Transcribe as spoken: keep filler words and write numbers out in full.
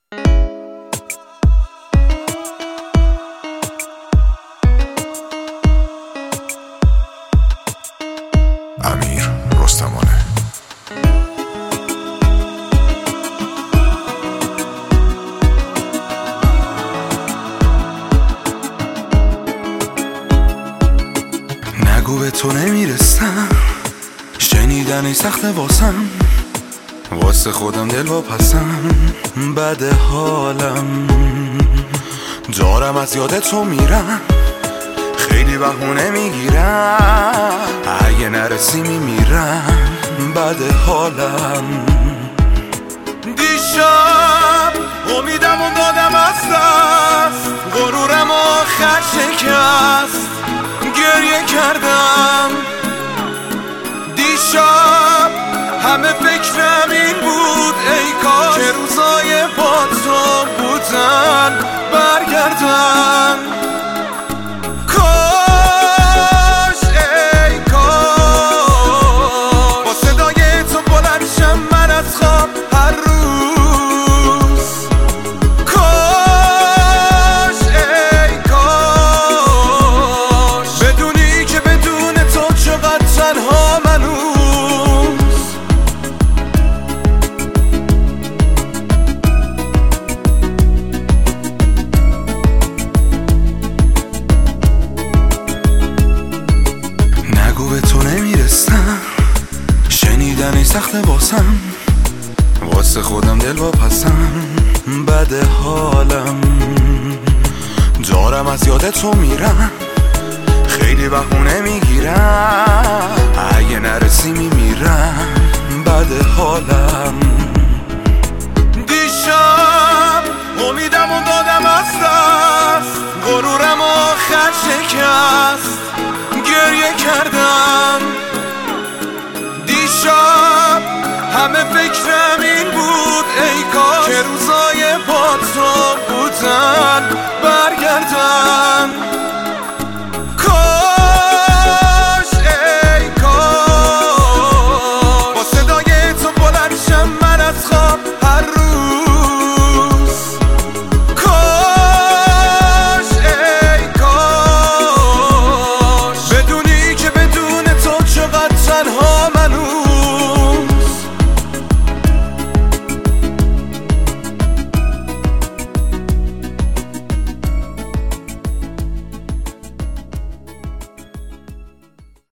امیر رستمانه. نگو به تو نمیرسم، شنیدنی سخت واسم، واسه خودم دل واپسم، بده حالم، دارم از یاد تو میرم، خیلی بهونه میگیرم، اگه نرسی میمیرم، بده حالم. دیشب امیدم و دادم از دست، غرورم آخر شکست، گریه کردم. دیشب همه فکرم این بود، ای کاش که روزای با تو بودن برگردن. کاش ای کاش با صدای تو بلند شم من از خواب هر روز. کاش ای کاش بدونی که بدون تو چقدر تنها منو. نگو به تو نمیرسم، شنیدنی سخت واسم، واسه خودم دل واپسم، بده حالم، دارم از یاد تو میرم، خیلی بهونه میگیرم، اگه نرسی میمیرم، بده حالم. دیشب امیدم و دادم از دست، غرورم آخر شکست، گریه کردم. دیشب همه فکرم این بود، ای کاش که روزای با تو بودن برگردن.